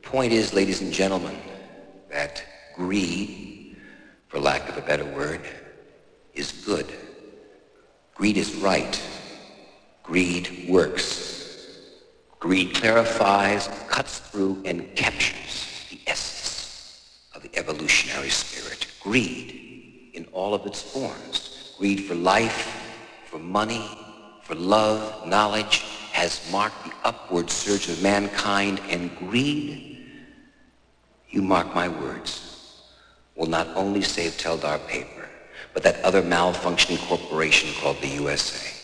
point is, ladies and gentlemen, that greed, for lack of a better word, is good. Greed is right. Greed works. Greed clarifies, cuts through, and captures the essence of the evolutionary spirit. Greed in all of its forms. Greed for life, for money, for love, knowledge, has marked the upward surge of mankind, and greed, you mark my words, will not only save Teldar Paper, but that other malfunctioning corporation called the USA.